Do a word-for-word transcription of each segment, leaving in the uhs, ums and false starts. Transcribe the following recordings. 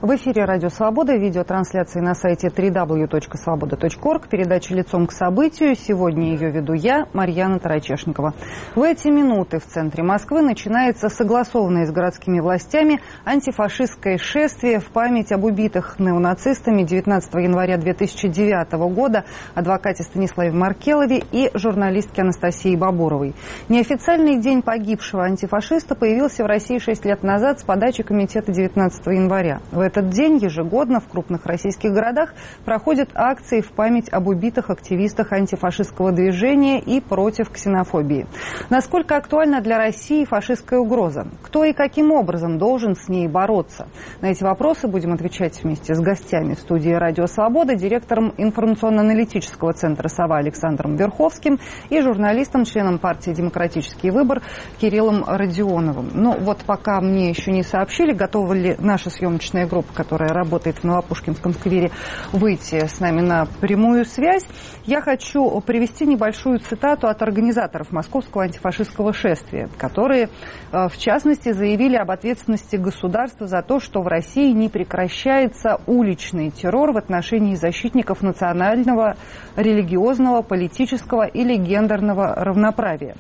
В эфире «Радио Свобода», видеотрансляции на сайте дабл ю дабл ю дабл ю точка свобода точка орг, передача «Лицом к событию». Сегодня ее веду я, Марьяна Тарачешникова. В эти минуты в центре Москвы начинается согласованное с городскими властями антифашистское шествие в память об убитых неонацистами девятнадцатого января две тысячи девятого года адвокате Станиславе Маркелове и журналистке Анастасии Бабуровой. Неофициальный день погибшего антифашиста появился в России шесть лет назад с подачи комитета девятнадцатого января. В этот день ежегодно в крупных российских городах проходят акции в память об убитых активистах антифашистского движения и против ксенофобии. Насколько актуальна для России фашистская угроза? Кто и каким образом должен с ней бороться? На эти вопросы будем отвечать вместе с гостями в студии «Радио Свобода», директором информационно-аналитического центра «Сова» Александром Верховским и журналистом, членом партии «Демократический выбор» Кириллом Родионовым. Ну вот пока мне еще не сообщили, готова ли наша съемочная группа, которая работает в Новопушкинском сквере, выйти с нами на прямую связь. Я хочу привести небольшую цитату от организаторов Московского антифашистского шествия, которые, в частности, заявили об ответственности государства за то, что в России не прекращается уличный террор в отношении защитников национального, религиозного, политического или гендерного равноправия.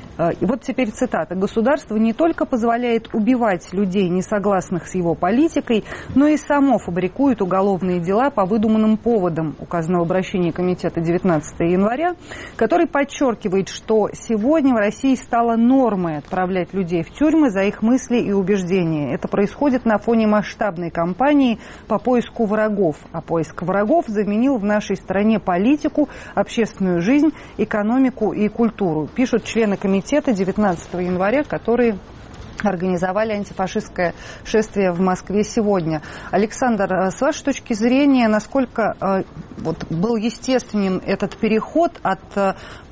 И вот теперь цитата. «Государство не только позволяет убивать людей, не согласных с его политикой, но и само фабрикует уголовные дела по выдуманным поводам», указано в обращении комитета девятнадцатого января, который подчеркивает, что сегодня в России стало нормой отправлять людей в тюрьмы за их мысли и убеждения. Это происходит на фоне масштабной кампании по поиску врагов. А поиск врагов заменил в нашей стране политику, общественную жизнь, экономику и культуру, пишут члены комитета девятнадцатого января, которые организовали антифашистское шествие в Москве сегодня. Александр, с вашей точки зрения, насколько э, вот, был естественен этот переход от э,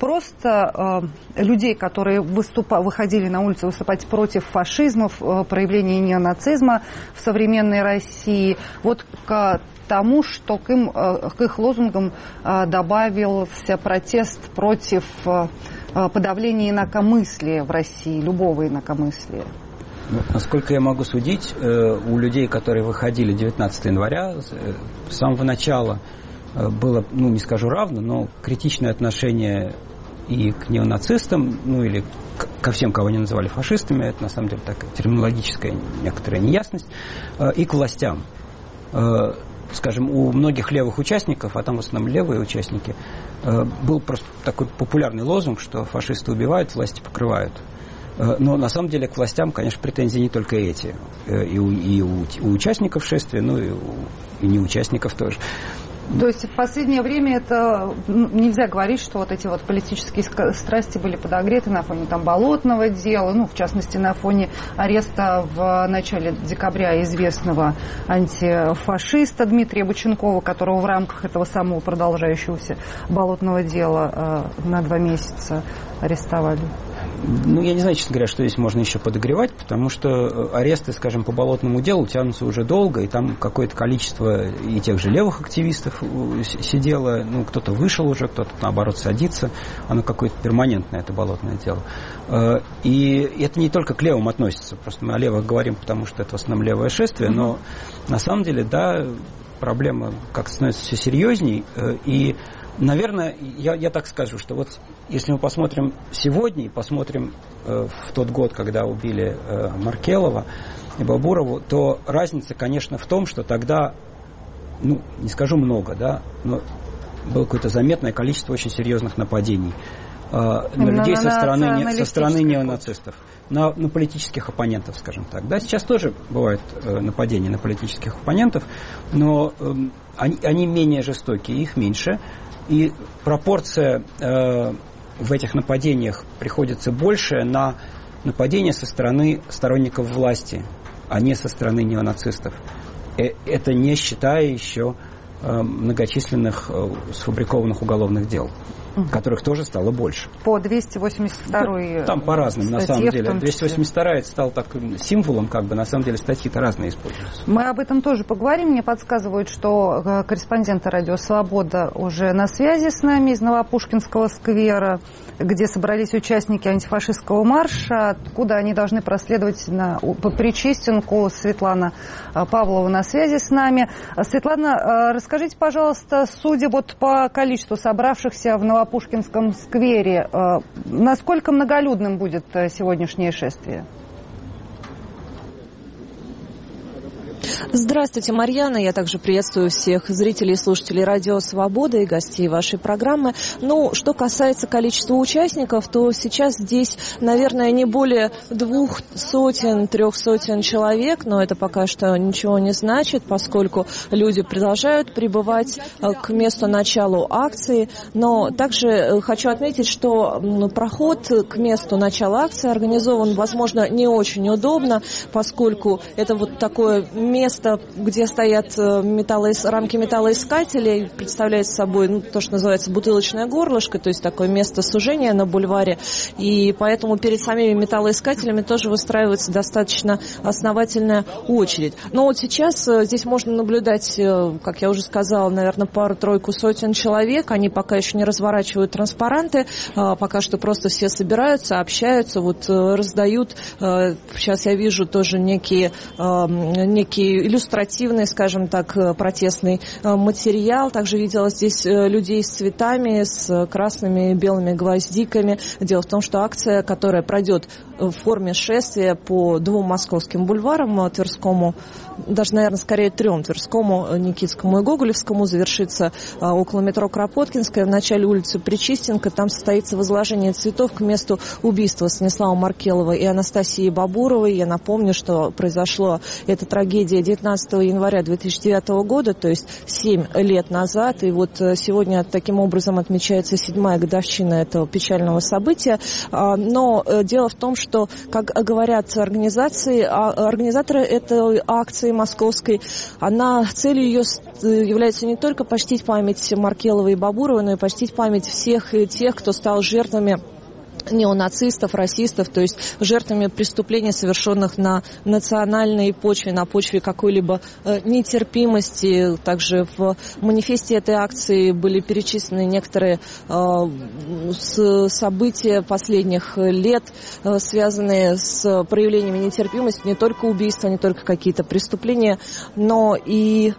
просто э, людей, которые выступа, выходили на улицу выступать против фашизма, э, проявления неонацизма в современной России, вот к тому, что к, им, э, к их лозунгам э, добавился протест против э, подавления инакомыслия в России, любого инакомыслия? Ну, насколько я могу судить, у людей, которые выходили девятнадцатого января, с самого начала было, ну, не скажу равно, но критичное отношение и к неонацистам, ну, или ко всем, кого они называли фашистами, это на самом деле такая терминологическая некоторая неясность, и к властям. Скажем, у многих левых участников, а там в основном левые участники, был просто такой популярный лозунг, что фашисты убивают, власти покрывают. Но на самом деле к властям, конечно, претензии не только эти. И у, и у, у участников шествия, ну и у и не участников тоже. То есть в последнее время это нельзя говорить, что вот эти вот политические страсти были подогреты на фоне там болотного дела, ну, в частности, на фоне ареста в начале декабря известного антифашиста Дмитрия Боченкова, которого в рамках этого самого продолжающегося болотного дела э, на два месяца арестовали. Ну, я не знаю, честно говоря, что здесь можно еще подогревать, потому что аресты, скажем, по болотному делу тянутся уже долго, и там какое-то количество и тех же левых активистов сидело, ну, кто-то вышел уже, кто-то, наоборот, садится, оно какое-то перманентное, это болотное дело. И это не только к левым относится, просто мы о левых говорим, потому что это в основном левое шествие, но на самом деле, да, проблема как-то становится все серьезней, и наверное, я, я так скажу, что вот если мы посмотрим сегодня и посмотрим э, в тот год, когда убили э, Маркелова и Бабурову, то разница, конечно, в том, что тогда, ну, не скажу много, да, но было какое-то заметное количество очень серьезных нападений э, на людей со стороны, не, со стороны неонацистов, на, на политических оппонентов, скажем так. Да, сейчас тоже бывают э, нападения на политических оппонентов, но э, они, они менее жестокие, их меньше. И пропорция э, в этих нападениях приходится больше на нападения со стороны сторонников власти, а не со стороны неонацистов. Э, это не считая еще э, многочисленных э, сфабрикованных уголовных дел. угу. которых тоже стало больше. По двести восемьдесят второй ну, там по-разному, на самом деле. двести восемьдесят вторая стал так символом, как бы, на самом деле статьи-то разные используются. Мы об этом тоже поговорим. Мне подсказывают, что корреспонденты «Радио Свобода» уже на связи с нами из Новопушкинского сквера, где собрались участники антифашистского марша, откуда они должны проследовать на, по Причистенку. Светлана Павлова на связи с нами. Светлана, расскажите, пожалуйста, судя вот по количеству собравшихся в Новопушкинском сквере, насколько многолюдным будет сегодняшнее шествие? Здравствуйте, Марьяна. Я также приветствую всех зрителей и слушателей «Радио Свобода» и гостей вашей программы. Ну, что касается количества участников, то сейчас здесь, наверное, не более двух сотен, трех сотен человек, но это пока что ничего не значит, поскольку люди продолжают прибывать к месту начала акции. Но также хочу отметить, что проход к месту начала акции организован, возможно, не очень удобно, поскольку это вот такое место, где стоят металлоис... рамки металлоискателей, представляет собой ну, то, что называется бутылочное горлышко, то есть такое место сужения на бульваре, и поэтому перед самими металлоискателями тоже выстраивается достаточно основательная очередь. Но вот сейчас здесь можно наблюдать, как я уже сказала, наверное, пару-тройку сотен человек, они пока еще не разворачивают транспаранты, пока что просто все собираются, общаются, вот раздают, сейчас я вижу тоже некие, некие иллюстративный, скажем так, протестный материал. Также видела здесь людей с цветами, с красными и белыми гвоздиками. Дело в том, что акция, которая пройдет в форме шествия по двум московским бульварам, Тверскому, даже, наверное, скорее трем, Тверскому, Никитскому и Гоголевскому, завершится около метро Кропоткинская, в начале улицы Причистенко. Там состоится возложение цветов к месту убийства Станислава Маркелова и Анастасии Бабуровой. Я напомню, что произошло эта трагедия девятнадцатого января две тысячи девятого года, то есть семь лет назад. И вот сегодня таким образом отмечается седьмая годовщина этого печального события. Но дело в том, что, как говорят организации, организаторы этой акции московской, она, целью ее является не только почтить память Маркеловой и Бабуровой, но и почтить память всех тех, кто стал жертвами неонацистов, расистов, то есть жертвами преступлений, совершенных на национальной почве, на почве какой-либо э, нетерпимости. Также в манифесте этой акции были перечислены некоторые э, с, события последних лет, э, связанные с проявлениями нетерпимости, не только убийства, не только какие-то преступления, но и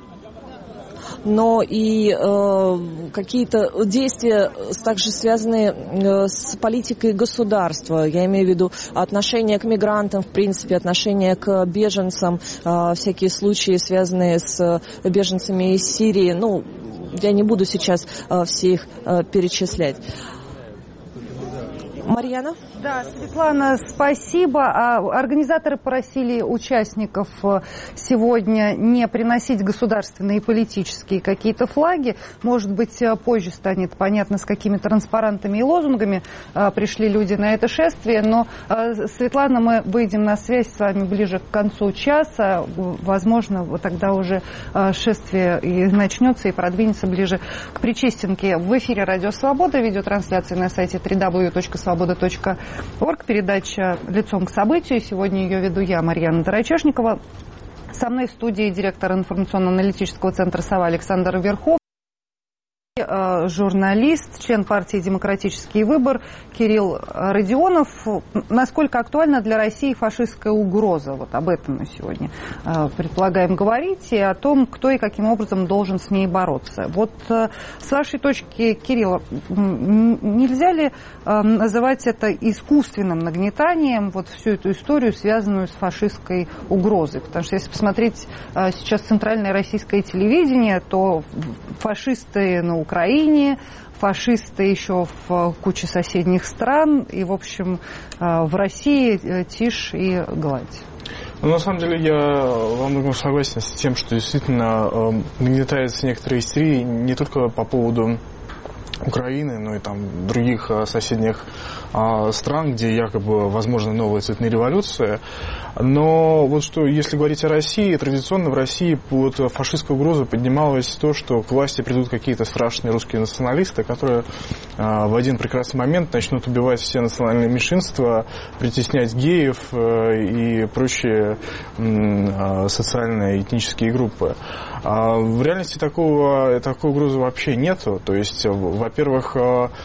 но и э, какие-то действия также связанные э, с политикой государства. Я имею в виду отношение к мигрантам, в принципе, отношение к беженцам, э, всякие случаи, связанные с беженцами из Сирии. Ну, я не буду сейчас э, все их э, перечислять. Марьяна? Да, Светлана, спасибо. Организаторы просили участников сегодня не приносить государственные и политические какие-то флаги. Может быть, позже станет понятно, с какими транспарантами и лозунгами пришли люди на это шествие. Но, Светлана, мы выйдем на связь с вами ближе к концу часа. Возможно, вот тогда уже шествие и начнется, и продвинется ближе к Причистенке. В эфире «Радио Свобода», видеотрансляция на сайте дабл ю дабл ю дабл ю точка свобода точка орг. Передача «Лицом к событию». Сегодня ее веду я, Марьяна Тарачешникова. Со мной в студии директор информационно-аналитического центра «Сова» Александр Верхов. Журналист, член партии «Демократический выбор» Кирилл Родионов. Насколько актуальна для России фашистская угроза? Вот об этом мы сегодня предполагаем говорить, и о том, кто и каким образом должен с ней бороться. Вот с вашей точки, Кирилл, нельзя ли называть это искусственным нагнетанием, вот всю эту историю, связанную с фашистской угрозой? Потому что если посмотреть сейчас центральное российское телевидение, то фашисты на Украине, фашисты еще в куче соседних стран, и, в общем, в России тишь и гладь. Ну, на самом деле, я во многом согласен с тем, что действительно э, нагнетается некоторая истерия не только по поводу Украины, ну и там других соседних стран, где якобы возможны новые цветные революции. Но вот что, если говорить о России, традиционно в России под фашистскую угрозу поднималось то, что к власти придут какие-то страшные русские националисты, которые в один прекрасный момент начнут убивать все национальные меньшинства, притеснять геев и прочие социальные этнические группы. В реальности такого, такой угрозы вообще нету. То есть, во-первых,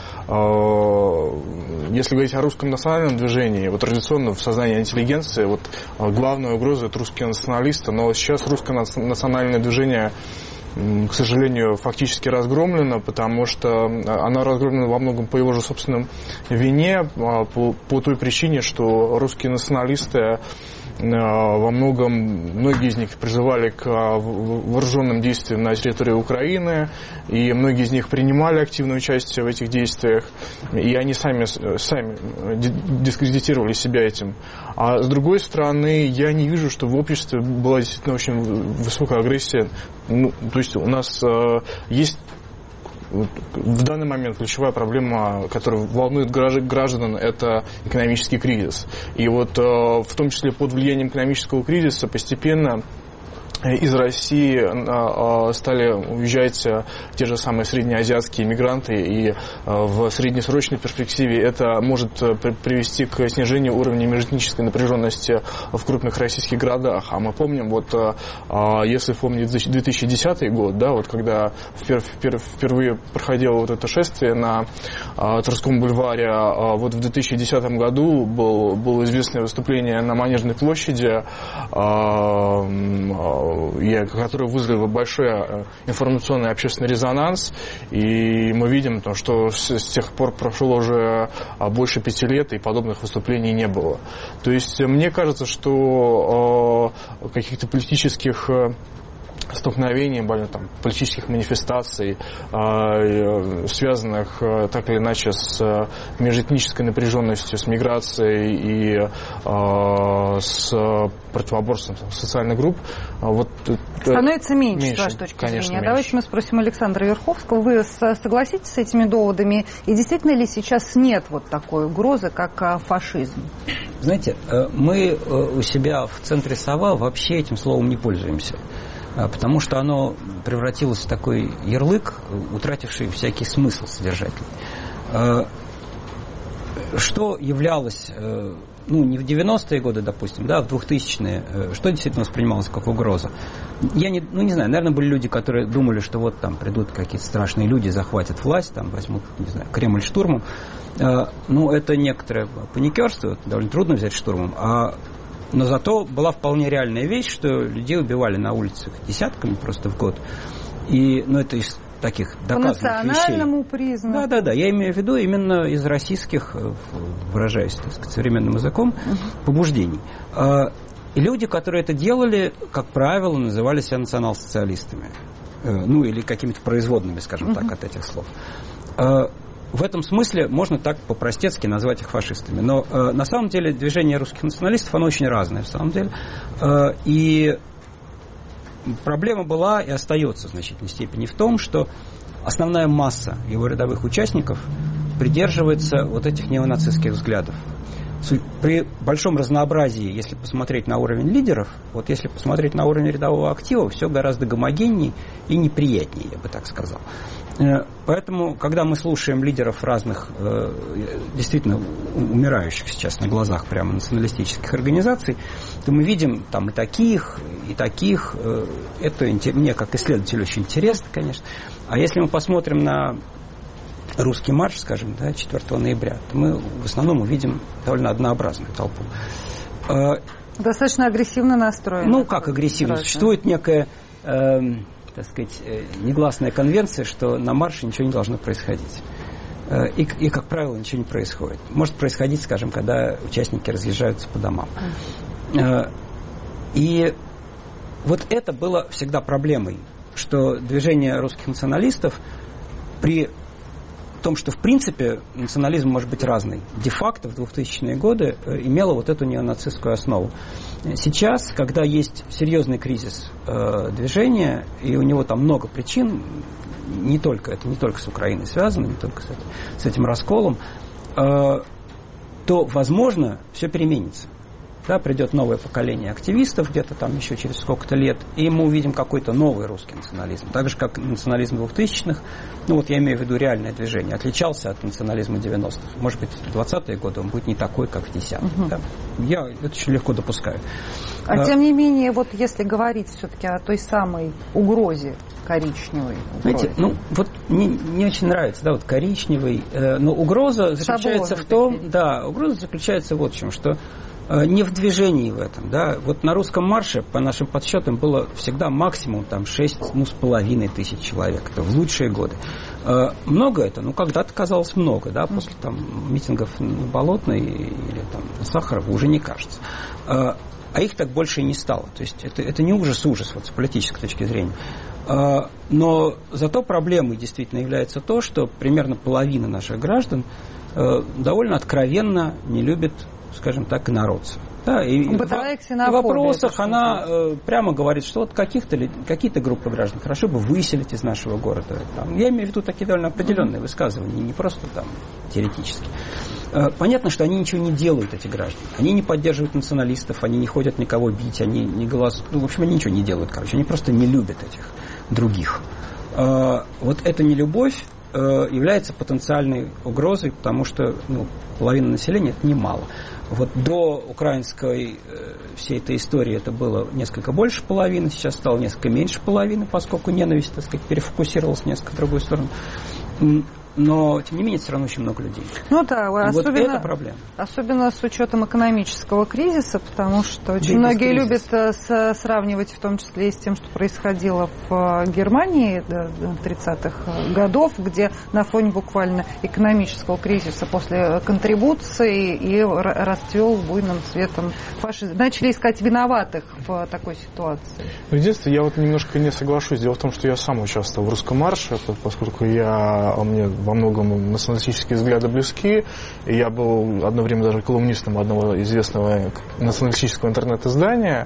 если говорить о русском национальном движении, вот традиционно в сознании интеллигенции вот главная угроза — это русские националисты, но сейчас русское национальное движение, к сожалению, фактически разгромлено, потому что оно разгромлено во многом по его же собственной вине, по, по той причине, что русские националисты во многом, многие из них призывали к вооруженным действиям на территории Украины, и многие из них принимали активное участие в этих действиях, и они сами, сами дискредитировали себя этим. А с другой стороны, я не вижу, что в обществе была действительно очень высокая агрессия. Ну, то есть у нас э, есть в данный момент ключевая проблема, которая волнует граждан, это экономический кризис. И вот в том числе под влиянием экономического кризиса постепенно из России стали уезжать те же самые среднеазиатские мигранты, и в среднесрочной перспективе это может привести к снижению уровня межэтнической напряженности в крупных российских городах. А мы помним, вот если помнить две тысячи десятый год, да, вот когда впервые проходило вот это шествие на Тверском бульваре, вот в две тысячи десятом году был, было известное выступление на Манежной площади, которое вызвало большой информационный общественный резонанс, и мы видим, что с тех пор прошло уже больше пяти лет, и подобных выступлений не было. То есть мне кажется, что каких-то политических столкновений, там, политических манифестаций, э, связанных э, так или иначе с э, межэтнической напряженностью, с миграцией и э, с противоборством там, социальных групп. Вот, становится меньше, меньше, с вашей точки конечно, зрения. Меньше. Давайте мы спросим Александра Верховского. Вы согласитесь с этими доводами? И действительно ли сейчас нет вот такой угрозы, как фашизм? Знаете, мы у себя в центре «Сова» вообще этим словом не пользуемся. Потому что оно превратилось в такой ярлык, утративший всякий смысл содержательный. Что являлось, ну, не в девяностые годы, допустим, да, а в двухтысячные, что действительно воспринималось как угроза? Я не, ну, не знаю, наверное, были люди, которые думали, что вот там придут какие-то страшные люди, захватят власть, там возьмут, не знаю, Кремль штурмом. Ну, это некоторое паникерство, довольно трудно взять штурмом, а но зато была вполне реальная вещь, что людей убивали на улицах десятками просто в год. И, ну, это из таких доказанных вещей. По национальному признаку. Да, да, да. Я имею в виду именно из российских, выражаясь, так сказать, современным языком, uh-huh. побуждений. И люди, которые это делали, как правило, называли себя национал-социалистами. Ну, или какими-то производными, скажем uh-huh. так, от этих слов. В этом смысле можно так по-простецки назвать их фашистами. Но э, на самом деле движение русских националистов, оно очень разное, в самом деле. Э, и проблема была и остается в значительной степени в том, что основная масса его рядовых участников придерживается вот этих неонацистских взглядов. При большом разнообразии, если посмотреть на уровень лидеров, вот если посмотреть на уровень рядового актива, все гораздо гомогеннее и неприятнее, я бы так сказал. Поэтому, когда мы слушаем лидеров разных, действительно умирающих сейчас на глазах прямо националистических организаций, то мы видим там и таких, и таких. Это мне, как исследователю, очень интересно, конечно. А если мы посмотрим на русский марш, скажем, да, четвёртого ноября, то мы в основном увидим довольно однообразную толпу. Достаточно агрессивно настроена. Ну, как агрессивно? Страшно. Существует некая... Э, так сказать, негласная конвенция, что на марше ничего не должно происходить. И, и, как правило, ничего не происходит. Может происходить, скажем, когда участники разъезжаются по домам. И вот это было всегда проблемой, что движение русских националистов при том, что в принципе национализм может быть разный. Де-факто в двухтысячные годы имело вот эту неонацистскую основу. Сейчас, когда есть серьезный кризис э, движения, и у него там много причин, не только это не только с Украиной связано, не только с этим, с этим расколом, э, то, возможно, все переменится. Да, придет новое поколение активистов где-то там еще через сколько-то лет, и мы увидим какой-то новый русский национализм. Так же, как национализм двухтысячных, ну вот я имею в виду реальное движение, отличался от национализма девяностых. Может быть, в двадцатые годы он будет не такой, как в десятых. Угу. Да? Я это очень легко допускаю. А, а тем не менее, вот если говорить все-таки о той самой угрозе коричневой. Знаете, ну вот мне не очень нравится, да, вот коричневый, э, но угроза заключается Шаблоны в том, такие. да, угроза заключается вот в чем, что не в движении в этом, да. Вот на русском марше, по нашим подсчетам, было всегда максимум там шесть, ну, с половиной тысяч человек. Это в лучшие годы. Много это? Ну, когда-то казалось много, да, после там митингов на Болотной или там на Сахарова уже не кажется. А их так больше и не стало. То есть это, это не ужас-ужас вот, с политической точки зрения. Но зато проблемой действительно является то, что примерно половина наших граждан довольно откровенно не любит, скажем так, инородцев. Да, и в, в вопросах она э, прямо говорит, что вот каких-то, какие-то группы граждан хорошо бы выселить из нашего города. Там, я имею в виду такие довольно определенные mm-hmm. высказывания, не просто там теоретически. Э, понятно, что они ничего не делают, эти граждане. Они не поддерживают националистов, они не ходят никого бить, они не голосуют. Ну, в общем, они ничего не делают, короче. Они просто не любят этих других. Э, вот эта нелюбовь э, является потенциальной угрозой, потому что ну, половина населения – это немало. Вот до украинской э, всей этой истории это было несколько больше половины, сейчас стало несколько меньше половины, поскольку ненависть, так сказать, перефокусировалась несколько в другую сторону. Но, тем не менее, все равно очень много людей. Ну да, особенно, вот это проблема. Особенно с учетом экономического кризиса, потому что очень да многие любят с, сравнивать, в том числе и с тем, что происходило в Германии тридцатых годов, где на фоне буквально экономического кризиса после контрибуции и расцвел буйным цветом фашизм. Начали искать виноватых в такой ситуации. Единственное, я вот немножко не соглашусь. Дело в том, что я сам участвовал в русском марше, поскольку я, мне во многом националистические взгляды близки. И я был одно время даже колумнистом одного известного националистического интернет-издания.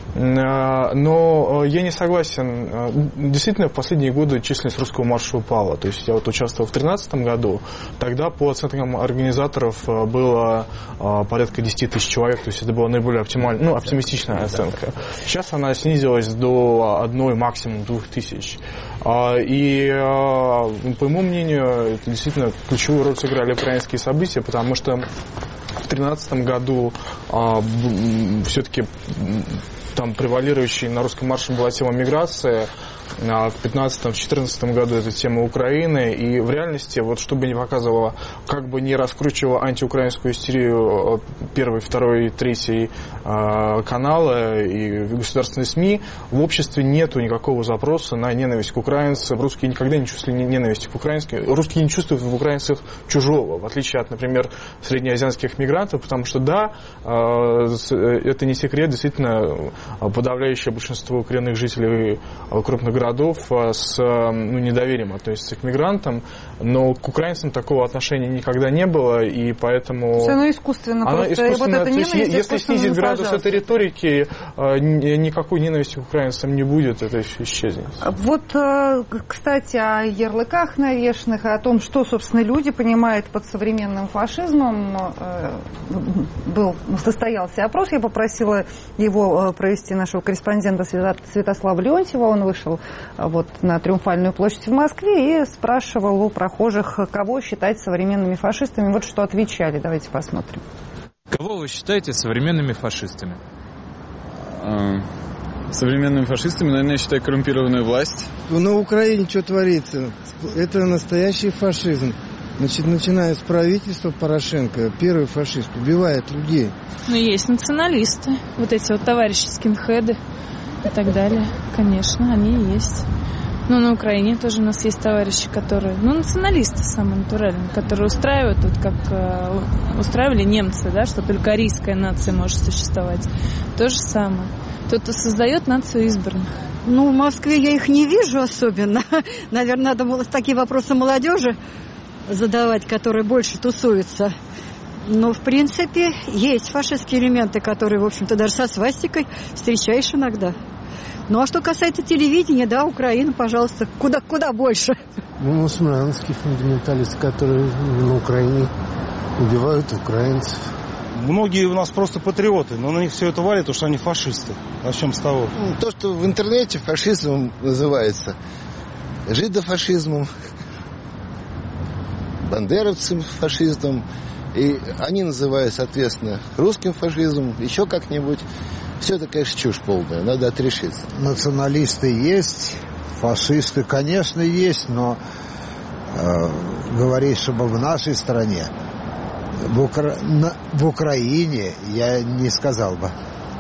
Но я не согласен. Действительно, в последние годы численность русского марша упала. То есть я вот участвовал в две тысячи тринадцатом году. Тогда по оценкам организаторов было порядка десять тысяч человек. То есть это была наиболее оптимальная, ну, оптимистичная оценка. Сейчас она снизилась до одной, максимум двух тысяч. И, по моему мнению, это действительно ключевую роль сыграли украинские события, потому что в две тысячи тринадцатом году все-таки там превалирующей на русском марше была тема миграции, а в пятнадцатом, в четырнадцатом году это тема Украины, и в реальности, вот чтобы не показывало, как бы не раскручивало антиукраинскую истерию первый, второй, третий э, каналы и государственные СМИ, в обществе нету никакого запроса на ненависть к украинцам. Русские никогда не чувствовали ненависти к украинским. Русские не чувствуют в украинцах чужого, в отличие от, например, среднеазиатских мигрантов, потому что, да, э, это не секрет, действительно, подавляющее большинство коренных жителей крупных городов с ну, недоверием относятся к мигрантам, но к украинцам такого отношения никогда не было, и поэтому... Все оно искусственно. Оно просто, искусственно. Вот это есть, если снизить градус этой риторики, никакой ненависти к украинцам не будет, это исчезнет. Вот, кстати, о ярлыках навешанных, о том, что, собственно, люди понимают под современным фашизмом, был, состоялся опрос, я попросила его провести нашего корреспондента Святослава Леонтьева, он вышел вот на Триумфальную площадь в Москве и спрашивал у прохожих, кого считать современными фашистами. Вот что отвечали. Давайте посмотрим. Кого вы считаете современными фашистами? Современными фашистами, наверное, я считаю коррумпированную власть. На Украине что творится? Это настоящий фашизм. Значит, начиная с правительства Порошенко, первый фашист, убивает людей. Ну, есть националисты, вот эти вот товарищи скинхеды и так далее. Конечно, они есть. Ну, на Украине тоже у нас есть товарищи, которые, ну, националисты самые натуральные, которые устраивают, вот как э, устраивали немцы, да, что только арийская нация может существовать. То же самое. Тот, кто создает нацию избранных. Ну, в Москве я их не вижу особенно. Наверное, надо было такие вопросы молодежи задавать, которые больше тусуются. Но, в принципе, есть фашистские элементы, которые, в общем-то, даже со свастикой встречаешь иногда. Ну, а что касается телевидения, да, Украина, пожалуйста, куда, куда больше. Ну, мусульманские фундаменталисты, которые на Украине убивают украинцев. Многие у нас просто патриоты, но на них все это валит, потому что они фашисты. Начнем с того. То, что в интернете фашизмом называется жидофашизмом, бандеровцем фашизмом, и они называют, соответственно, русским фашизмом, еще как-нибудь. Все это, конечно, чушь полная, надо отрешиться. Националисты есть, фашисты, конечно, есть, но э, говорить, чтобы в нашей стране, в, Укра... на... в Украине, я не сказал бы.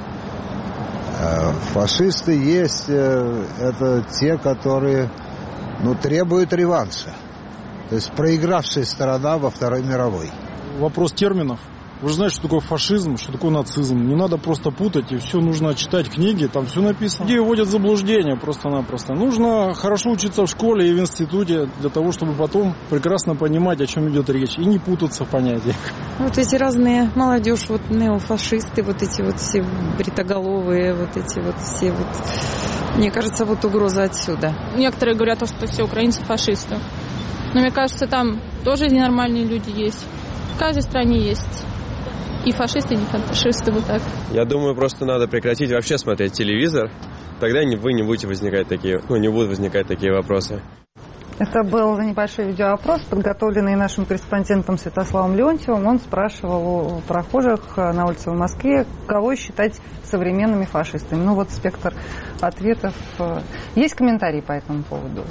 Э, фашисты есть, э, это те, которые, ну, требуют реванша. То есть проигравшая сторона во Второй мировой. Вопрос терминов. Вы же знаете, что такое фашизм, что такое нацизм. Не надо просто путать, и все нужно читать книги, там все написано. Людей вводят в заблуждение просто-напросто. Нужно хорошо учиться в школе и в институте, для того, чтобы потом прекрасно понимать, о чем идет речь, и не путаться в понятиях. Вот эти разные молодежь, вот неофашисты, вот эти вот все бритоголовые, вот эти вот все вот... Мне кажется, вот угроза отсюда. Некоторые говорят, что все украинцы фашисты. Но мне кажется, там тоже ненормальные люди есть. В каждой стране есть и фашисты, и не фашисты, вот так. Я думаю, просто надо прекратить вообще смотреть телевизор. Тогда вы не будете возникать такие, ну, не будут возникать такие вопросы. Это был небольшой видеоопрос, подготовленный нашим корреспондентом Святославом Леонтьевым. Он спрашивал у прохожих на улице в Москве, кого считать современными фашистами. Ну вот спектр ответов. Есть комментарии по этому поводу?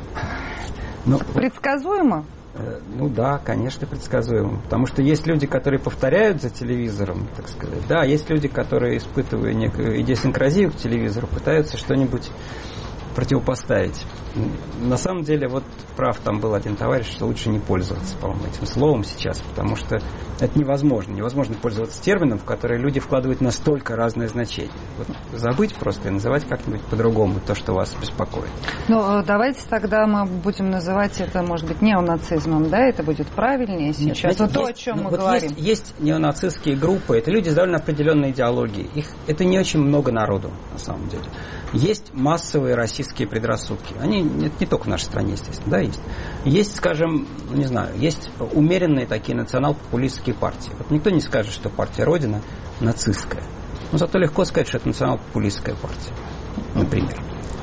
Ну, предсказуемо? Ну да, конечно, предсказуемо. Потому что есть люди, которые повторяют за телевизором, так сказать. Да, есть люди, которые, испытывая некую идиосинкразию к телевизору, пытаются что-нибудь противопоставить. На самом деле, вот прав там был один товарищ, что лучше не пользоваться, по-моему, этим словом сейчас, потому что это невозможно. Невозможно пользоваться термином, в который люди вкладывают настолько разное значение. Вот забыть просто и называть как-нибудь по-другому то, что вас беспокоит. Ну, давайте тогда мы будем называть это, может быть, неонацизмом, да? Это будет правильнее сейчас. Нет, знаете, вот то, есть, о чем ну, мы вот говорим. Есть, есть неонацистские группы, это люди с довольно определенной идеологией. Их, это не очень много народу, на самом деле. Есть массовые российские предрассудки. Они это не только в нашей стране, естественно, да, есть. Есть, скажем, не знаю, есть умеренные такие национал-популистские партии. Вот никто не скажет, что партия Родина нацистская. Но зато легко сказать, что это национал-популистская партия, например.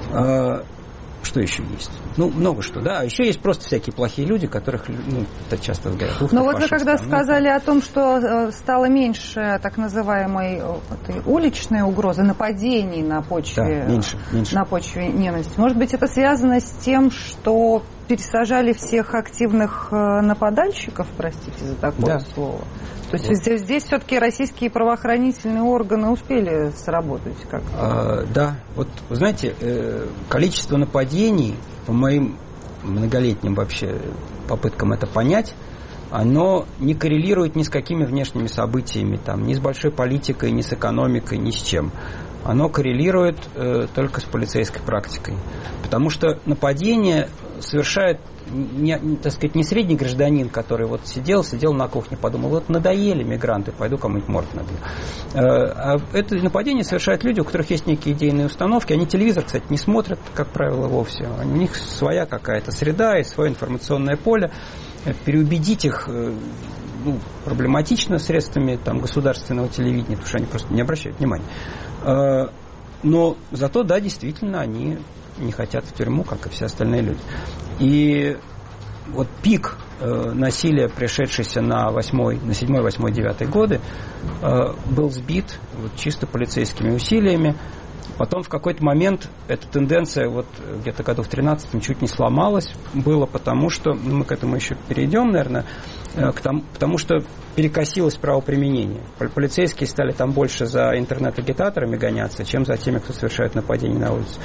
Что еще есть? Ну, много что, да. А еще есть просто всякие плохие люди, которых, ну, это часто говорят. Но вот вы когда сказали о том, что стало меньше так называемой этой уличной угрозы, нападений на почве, да, меньше, меньше. на почве ненависти, может быть, это связано с тем, что пересажали всех активных нападальщиков, простите за такое да. слово? То есть вот. здесь, здесь все-таки российские правоохранительные органы успели сработать как? А, да, вот вы знаете, количество нападений, по моим многолетним вообще попыткам это понять, оно не коррелирует ни с какими внешними событиями, там, ни с большой политикой, ни с экономикой, ни с чем. Оно коррелирует э, только с полицейской практикой. Потому что нападение совершает, не, не, так сказать, не средний гражданин, который вот сидел, сидел на кухне, подумал, вот надоели мигранты, пойду кому-нибудь морд набью. Э, а это нападение совершают люди, у которых есть некие идейные установки. Они телевизор, кстати, не смотрят, как правило, вовсе. У них своя какая-то среда и свое информационное поле. Переубедить их ну, проблематично средствами там, государственного телевидения, потому что они просто не обращают внимания. Но зато, да, действительно, они не хотят в тюрьму, как и все остальные люди. И вот пик насилия, пришедшийся на восьмой, на седьмой, восьмой, девятый годы, был сбит вот, чисто полицейскими усилиями. Потом в какой-то момент эта тенденция вот где-то году в тринадцатом чуть не сломалась. Было потому, что, ну, мы к этому еще перейдем, наверное, к тому, потому что перекосилось правоприменение. Полицейские стали там больше за интернет-агитаторами гоняться, чем за теми, кто совершает нападения на улице.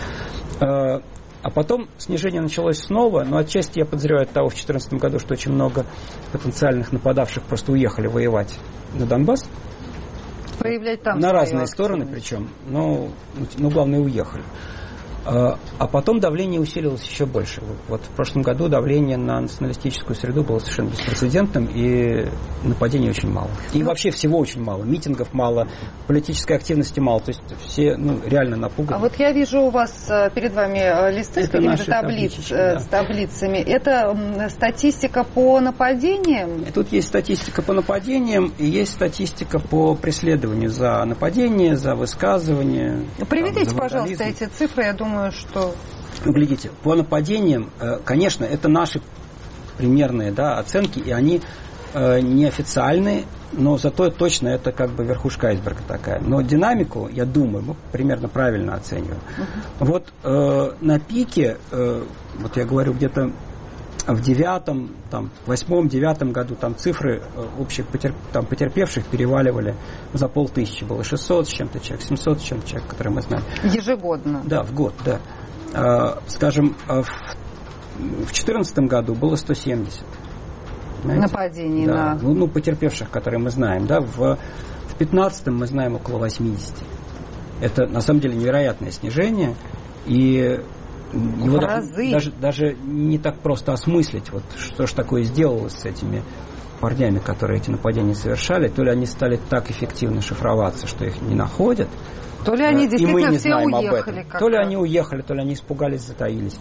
А потом снижение началось снова, но отчасти я подозреваю от того в две тысячи четырнадцатом году, что очень много потенциальных нападавших просто уехали воевать на Донбасс. Проявлять там на разные стороны причем, но, но главное уехали. А потом давление усилилось еще больше. Вот в прошлом году давление на националистическую среду было совершенно беспрецедентным, и нападений очень мало. И вообще всего очень мало. Митингов мало, политической активности мало. То есть все ну, реально напуганы. А вот я вижу у вас перед вами листы с какими-то таблиц, да. с таблицами. Это статистика по нападениям? И тут есть статистика по нападениям, и есть статистика по преследованию за нападение, за высказывание. Приведите, там, пожалуйста, эти цифры, я думаю, что... Глядите, по нападениям, конечно, это наши примерные да, оценки, и они э, неофициальные, но зато точно это как бы верхушка айсберга такая. Но динамику, я думаю, мы примерно правильно оцениваем. Uh-huh. Вот э, на пике, э, вот я говорю, где-то в девятом, там, восьмом, девятом году там цифры общих потерп, там, потерпевших переваливали за полтысячи. Было шестьсот с чем-то человек, семьсот с чем-то человек, которые мы знаем. Ежегодно? Да, в год, да. А, скажем, в две тысячи четырнадцатом году было сто семьдесят. Знаете? Нападений да. на... Ну, ну, потерпевших, которые мы знаем. Да. В две тысячи пятнадцатом мы знаем около восемьдесят. Это, на самом деле, невероятное снижение. И... Его даже, даже, даже не так просто осмыслить, вот, что же такое сделалось с этими парнями, которые эти нападения совершали. То ли они стали так эффективно шифроваться, что их не находят, то ли они действительно и мы не все знаем уехали. Об этом. То ли они уехали, то ли они испугались, затаились.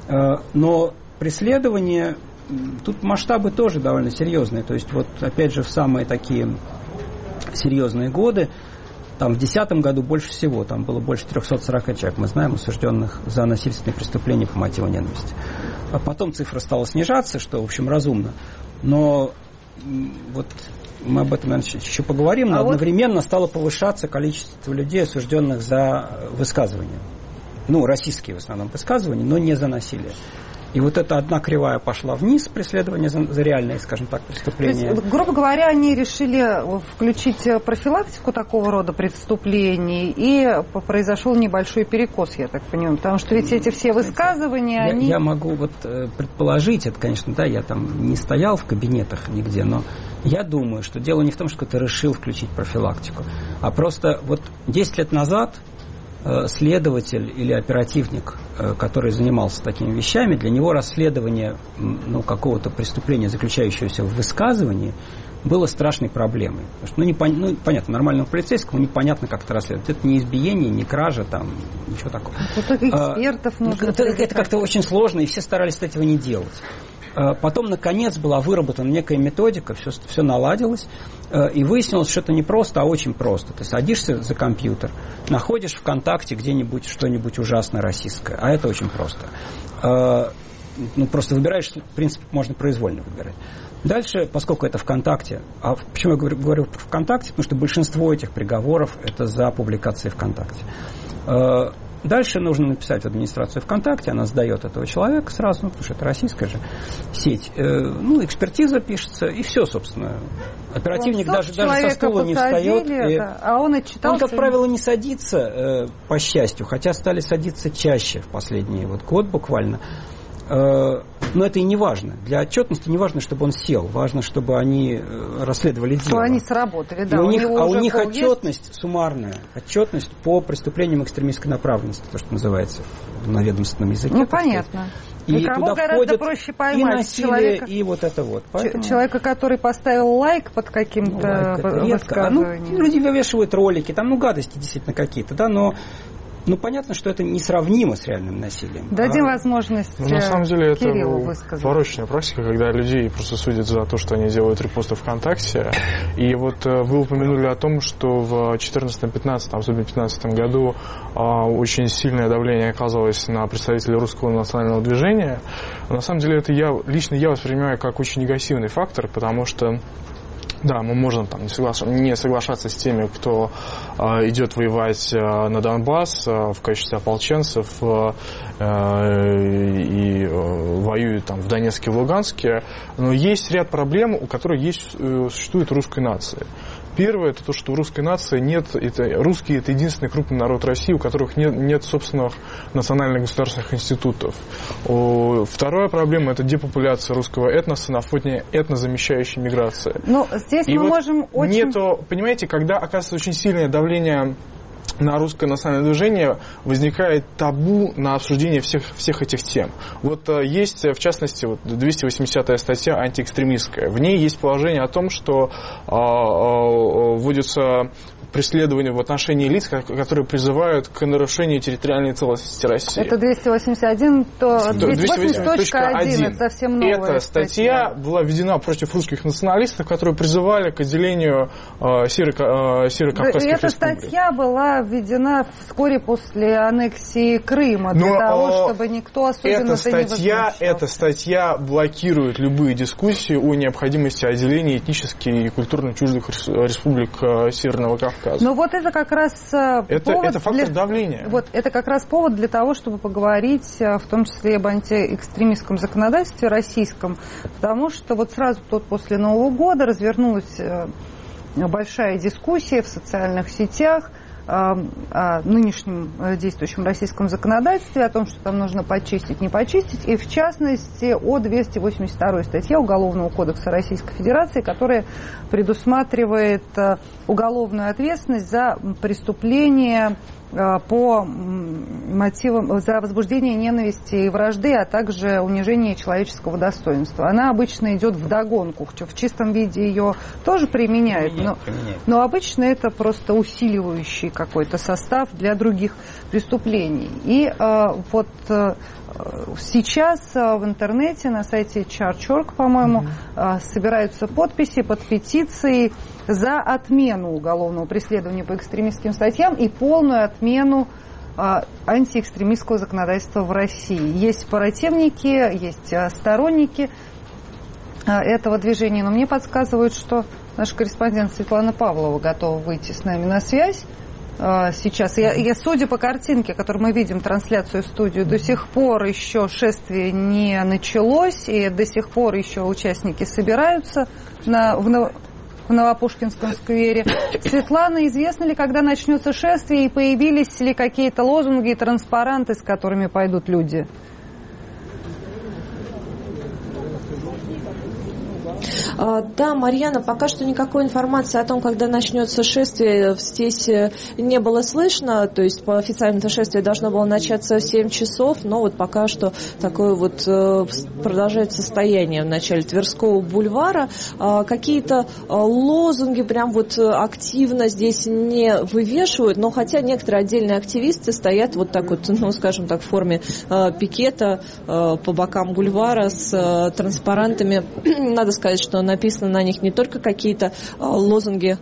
Но преследование, тут масштабы тоже довольно серьезные. То есть вот опять же в самые такие серьезные годы, там в две тысячи десятом году больше всего, там было больше триста сорок человек, мы знаем, осужденных за насильственные преступления по мотиву ненависти. А потом цифра стала снижаться, что, в общем, разумно. Но вот мы об этом, наверное, еще поговорим, но а одновременно вот... стало повышаться количество людей, осужденных за высказывания. Ну, российские в основном высказывания, но не за насилие. И вот эта одна кривая пошла вниз, преследование за, за реальные, скажем так, преступления. То есть, грубо говоря, они решили включить профилактику такого рода преступлений, и произошел небольшой перекос, я так понимаю. Потому что ведь эти все высказывания, я, они... Я могу вот предположить, это, конечно, да, я там не стоял в кабинетах нигде, но я думаю, что дело не в том, что ты решил включить профилактику, а просто вот десять лет назад следователь или оперативник, который занимался такими вещами, для него расследование ну, какого-то преступления, заключающегося в высказывании, было страшной проблемой. Потому что, ну, не, ну, понятно, нормальному полицейскому непонятно, как это расследовать. Это не избиение, не кража, там, ничего такого. Это экспертов а, нужно. Это, это как-то очень сложно, и все старались этого не делать. Потом, наконец, была выработана некая методика, все, все наладилось, и выяснилось, что это не просто, а очень просто. Ты садишься за компьютер, находишь ВКонтакте где-нибудь что-нибудь ужасное российское, а это очень просто. Ну, просто выбираешь, в принципе, можно произвольно выбирать. Дальше, поскольку это ВКонтакте, а почему я говорю, говорю ВКонтакте? Потому что большинство этих приговоров это за публикации ВКонтакте. Дальше нужно написать в администрацию ВКонтакте, она сдает этого человека сразу, ну, потому что это российская же сеть. Ну, экспертиза пишется, и все, собственно. Оперативник ну, даже, даже со стула не встает. И... А он отчитался. Он, как правило, не садится, по счастью, хотя стали садиться чаще в последний вот год буквально. Но это и не важно. Для отчетности не важно, чтобы он сел. Важно, чтобы они расследовали дело. Что они сработали, да. У у них, а у них отчетность есть? Суммарная. Отчетность по преступлениям экстремистской направленности, то, что называется на ведомственном языке. Ну, понятно. И, и кого туда гораздо проще поймать и насилие, человека, и вот это вот. Поэтому... Человека, который поставил лайк под каким-то ну, высказыванием. Ну, люди вывешивают ролики, там, ну, гадости действительно какие-то, да, но ну, понятно, что это несравнимо с реальным насилием. Дадим а... возможность ну, на самом деле Кириллу это высказать. Порочная практика, когда людей просто судят за то, что они делают репосты ВКонтакте. И вот вы упомянули о том, что в четырнадцатом-пятнадцатом, особенно в пятнадцатом году очень сильное давление оказывалось на представителей русского национального движения. На самом деле это я, лично я воспринимаю как очень негативный фактор, потому что да, мы можем там, не, соглаш... не соглашаться с теми, кто э, идет воевать э, на Донбасс э, в качестве ополченцев э, и э, воюет там в Донецке и в Луганске, но есть ряд проблем, у которых есть, э, существует русская нация. Первое, это то, что у русской нации нет, это, русские это единственный крупный народ России, у которых нет, нет собственных национальных государственных институтов. О, вторая проблема, это депопуляция русского этноса на фоне этнозамещающей миграции. Ну, здесь и мы вот можем очень... Нету, понимаете, когда оказывается очень сильное давление на русское национальное движение возникает табу на обсуждение всех, всех этих тем. Вот есть, в частности, вот двести восьмидесятая статья антиэкстремистская. В ней есть положение о том, что э, э, вводится преследование в отношении лиц, которые призывают к нарушению территориальной целостности России. Это двести восемьдесят один, то двести восемьдесят точка один, это совсем новая Эта статья, статья была введена против русских националистов, которые призывали к отделению э, Северо- э, Северо-Кавказских Эта республик. статья была введена вскоре после аннексии Крыма, для Но, того, чтобы никто особенно эта не статья, эта статья блокирует любые дискуссии о необходимости отделения этнически и культурно чуждых республик Северного Кавказа. Но вот это как раз это, повод это фактор для, давления. Вот это как раз повод для того, чтобы поговорить, в том числе об антиэкстремистском законодательстве российском, потому что вот сразу тут после Нового года развернулась большая дискуссия в социальных сетях о нынешнем действующем российском законодательстве, о том, что там нужно почистить, не почистить, и в частности о двести восемьдесят второй статье Уголовного кодекса Российской Федерации, которая предусматривает уголовную ответственность за преступление по мотивам, за возбуждение ненависти и вражды, а также унижение человеческого достоинства. Она обычно идет вдогонку. В чистом виде ее тоже применяют, но, но обычно это просто усиливающий какой-то состав для других преступлений. И э, вот э, сейчас в интернете на сайте чарч точка орг, по-моему, mm-hmm. собираются подписи под петицией за отмену уголовного преследования по экстремистским статьям и полную отмену антиэкстремистского законодательства в России. Есть противники, есть сторонники этого движения, но мне подсказывают, что наш корреспондент Светлана Павлова готова выйти с нами на связь. Сейчас. Я, я, судя по картинке, которую мы видим, трансляцию в студию, до сих пор еще шествие не началось, и до сих пор еще участники собираются на, в, в Новопушкинском сквере. Светлана, известно ли, когда начнется шествие, и появились ли какие-то лозунги и транспаранты, с которыми пойдут люди? Да, Марьяна, пока что никакой информации о том, когда начнется шествие, здесь не было слышно. То есть по официальному шествие должно было начаться в семь часов, но вот пока что такое вот продолжается состояние в начале Тверского бульвара. Какие-то лозунги прям вот активно здесь не вывешивают, но хотя некоторые отдельные активисты стоят вот так вот, ну, скажем так, в форме пикета по бокам бульвара с транспарантами. Надо сказать, что написано на них не только какие-то лозунги,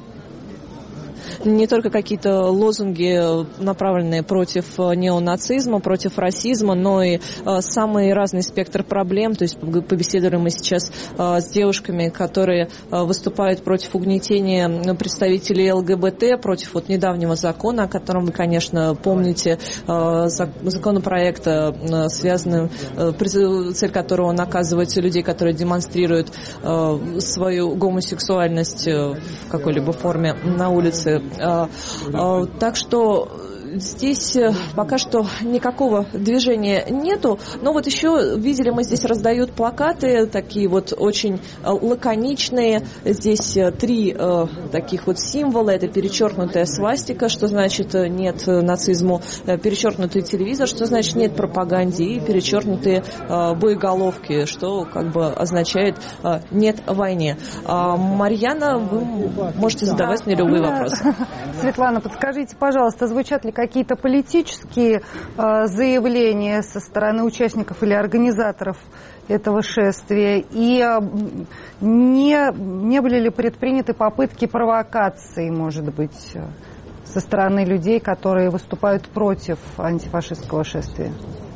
не только какие-то лозунги, направленные против неонацизма, против расизма, но и самый разный спектр проблем. То есть побеседуем мы сейчас с девушками, которые выступают против угнетения представителей ЛГБТ, против вот недавнего закона, о котором вы, конечно, помните, законопроекта, связанный, цель которого наказывать людей, которые демонстрируют свою гомосексуальность в какой-либо форме на улице. Так что здесь пока что никакого движения нету, но вот еще видели мы здесь раздают плакаты, такие вот очень лаконичные. Здесь три э, таких вот символа. Это перечеркнутая свастика, что значит нет нацизму, перечеркнутый телевизор, что значит нет пропаганде, и перечеркнутые э, боеголовки, что как бы означает э, нет войне. А, Марьяна, вы можете задавать мне любые вопросы. Светлана, подскажите, пожалуйста, звучат ли какие-то политические э, заявления со стороны участников или организаторов этого шествия? И э, не, не были ли предприняты попытки провокации, может быть, со стороны людей, которые выступают против антифашистского шествия?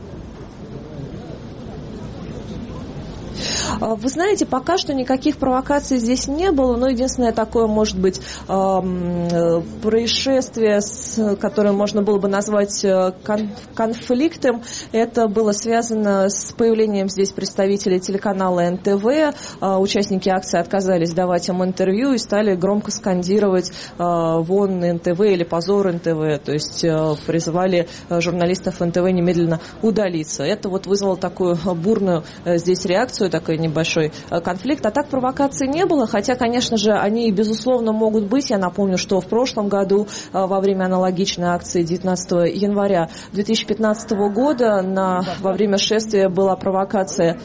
Вы знаете, пока что никаких провокаций здесь не было, но единственное такое, может быть, происшествие, которое можно было бы назвать конфликтом, это было связано с появлением здесь представителей телеканала эн тэ вэ. Участники акции отказались давать им интервью и стали громко скандировать «Вон эн тэ вэ» или «Позор эн тэ вэ», то есть призывали журналистов эн тэ вэ немедленно удалиться. Это вот вызвало такую бурную здесь реакцию, такое небольшой конфликт. А так провокаций не было, хотя, конечно же, они, безусловно, могут быть. Я напомню, что в прошлом году во время аналогичной акции девятнадцатого января две тысячи пятнадцатого года на, во время шествия была провокация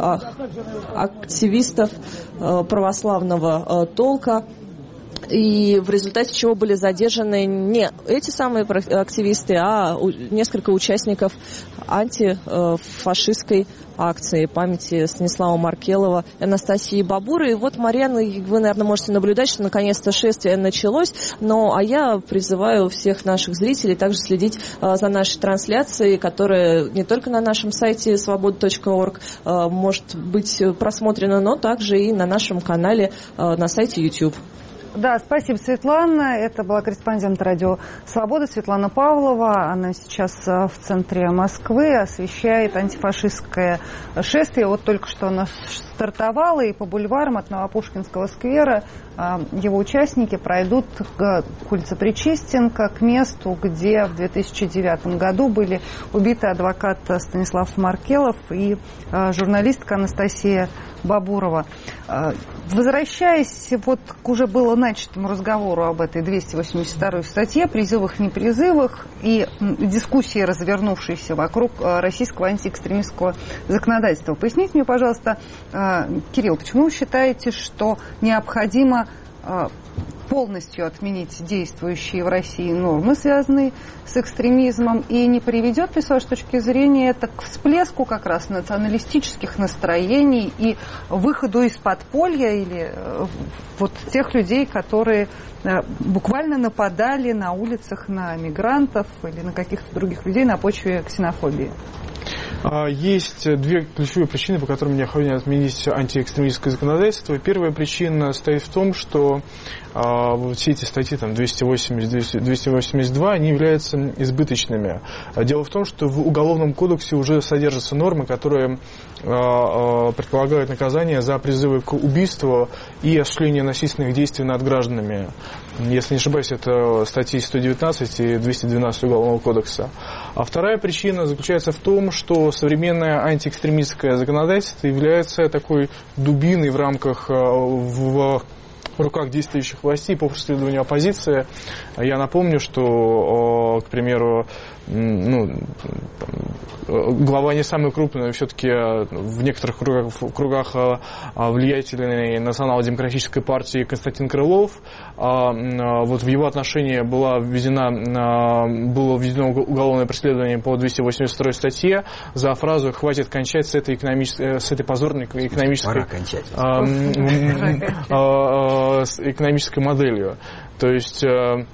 активистов православного толка, и в результате чего были задержаны не эти самые активисты, а несколько участников антифашистской акции памяти Станислава Маркелова и Анастасии Бабуры. И вот, Марьяна, вы, наверное, можете наблюдать, что наконец-то шествие началось. Но, а я призываю всех наших зрителей также следить а, за нашей трансляцией, которая не только на нашем сайте свобода точка орг а, может быть просмотрена, но также и на нашем канале а, на сайте YouTube. Да, спасибо, Светлана. Это была корреспондент радио «Свобода» Светлана Павлова. Она сейчас в центре Москвы освещает антифашистское шествие. Вот только что оно стартовало, и по бульварам от Новопушкинского сквера его участники пройдут к улице Причистенко, к месту, где в две тысячи девятом году были убиты адвокат Станислав Маркелов и журналистка Анастасия Бабурова. Возвращаясь вот к уже было начатому разговору об этой двести восемьдесят второй статье, призывах, непризывах и дискуссии, развернувшейся вокруг российского антиэкстремистского законодательства. Поясните мне, пожалуйста, Кирилл, почему вы считаете, что необходимо полностью отменить действующие в России нормы, связанные с экстремизмом, и не приведет ли, с вашей точки зрения, это к всплеску как раз националистических настроений и выходу из подполья или вот тех людей, которые буквально нападали на улицах на мигрантов или на каких-то других людей на почве ксенофобии? Есть две ключевые причины, по которым необходимо отменить антиэкстремистское законодательство. Первая причина стоит в том, что а, вот все эти статьи там, двести восемьдесят, двести восемьдесят два, они являются избыточными. Дело в том, что в Уголовном кодексе уже содержатся нормы, которые а, а, предполагают наказание за призывы к убийству и осуществление насильственных действий над гражданами. Если не ошибаюсь, это статьи сто девятнадцать и двести двенадцать Уголовного кодекса. А вторая причина заключается в том, что современное антиэкстремистское законодательство является такой дубиной в рамках в в руках действующих властей по преследованию оппозиции. Я напомню, что, к примеру, ну, глава не самый крупный, но все-таки в некоторых кругах, в кругах влиятельной национал-демократической партии Константин Крылов, вот в его отношении была введена, было введено уголовное преследование по двести восемьдесят второй статье за фразу «хватит кончать с этой, экономической, с этой позорной экономической, с экономической моделью». То есть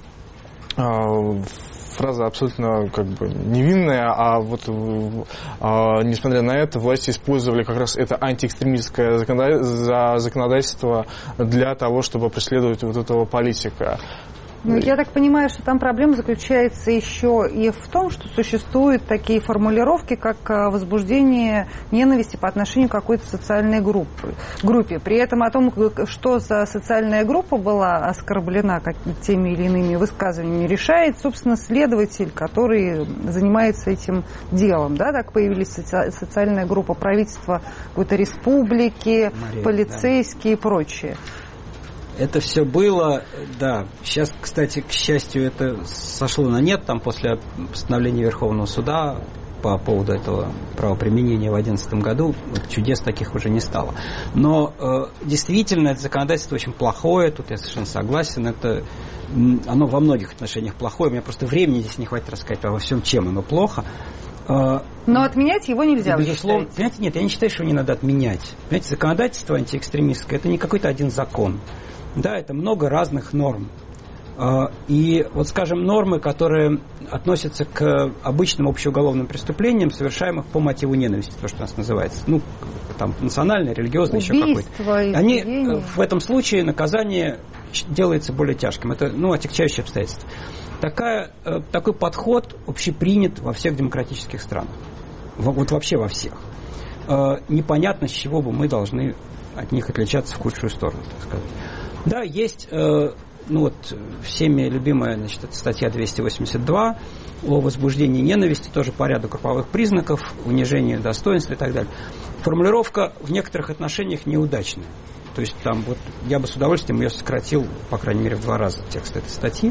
фраза абсолютно как бы невинная, а вот а, несмотря на это, власти использовали как раз это антиэкстремистское законодательство для того, чтобы преследовать вот этого политика. Ну, я так понимаю, что там проблема заключается еще и в том, что существуют такие формулировки, как возбуждение ненависти по отношению к какой-то социальной группе. группе. При этом о том, что за социальная группа была оскорблена теми или иными высказываниями, решает, собственно, следователь, который занимается этим делом. Да? Так появились соци... социальная группа правительства какой-то республики, Мария, полицейские да. и прочее. Это все было, да. Сейчас, кстати, к счастью, это сошло на нет, там после постановления Верховного суда по поводу этого правоприменения в две тысячи одиннадцатом году чудес таких уже не стало. Но э, действительно, это законодательство очень плохое, тут я совершенно согласен, это, оно во многих отношениях плохое, у меня просто времени здесь не хватит рассказать во всем, чем оно плохо. Но отменять его нельзя, вы безусловно, понимаете, нет, я не считаю, что его не надо отменять. Понимаете, законодательство антиэкстремистское, это не какой-то один закон. Да, это много разных норм. И вот, скажем, нормы, которые относятся к обычным общеуголовным преступлениям, совершаемых по мотиву ненависти, то, что у нас называется, ну, там, национальное, религиозное, еще какое-то. Они, в этом случае наказание делается более тяжким. Это, ну, отягчающие обстоятельства. Такая, такой подход общепринят во всех демократических странах. Вот вообще во всех. Непонятно, с чего бы мы должны от них отличаться в худшую сторону, так сказать. Да, есть э, ну вот, всеми любимая, значит, это статья двести восемьдесят два о возбуждении ненависти, тоже по ряду групповых признаков, унижении достоинства и так далее. Формулировка в некоторых отношениях неудачная. То есть там вот я бы с удовольствием ее сократил, по крайней мере, в два раза текст этой статьи.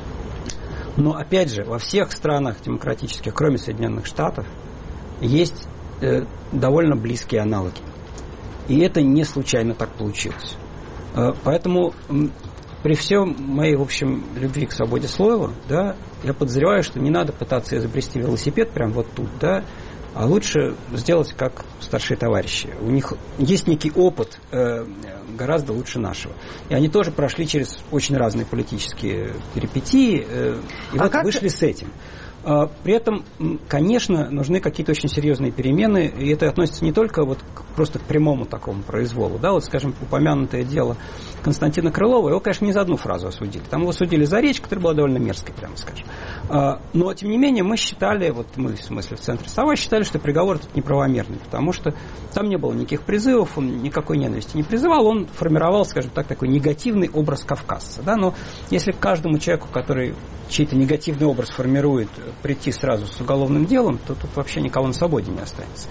Но, опять же, во всех странах демократических, кроме Соединенных Штатов, есть э, довольно близкие аналоги. И это не случайно так получилось. Э, поэтому м, при всем моей, в общем, любви к свободе слова, да, я подозреваю, что не надо пытаться изобрести велосипед прямо вот тут, да, а лучше сделать как старшие товарищи. У них есть некий опыт э, гораздо лучше нашего. И они тоже прошли через очень разные политические перипетии э, и а вот как... вышли с этим. При этом, конечно, нужны какие-то очень серьезные перемены, и это относится не только вот к, просто к прямому такому произволу. Да, вот, скажем, упомянутое дело Константина Крылова, его, конечно, не за одну фразу осудили. Там его судили за речь, которая была довольно мерзкой, прямо скажем. Но, тем не менее, мы считали, вот мы, в смысле, в Центре СОВА считали, что приговор этот неправомерный, потому что там не было никаких призывов, он никакой ненависти не призывал, он формировал, скажем так, такой негативный образ кавказца. Да? Но если каждому человеку, который чей-то негативный образ формирует, прийти сразу с уголовным делом, то тут вообще никого на свободе не останется.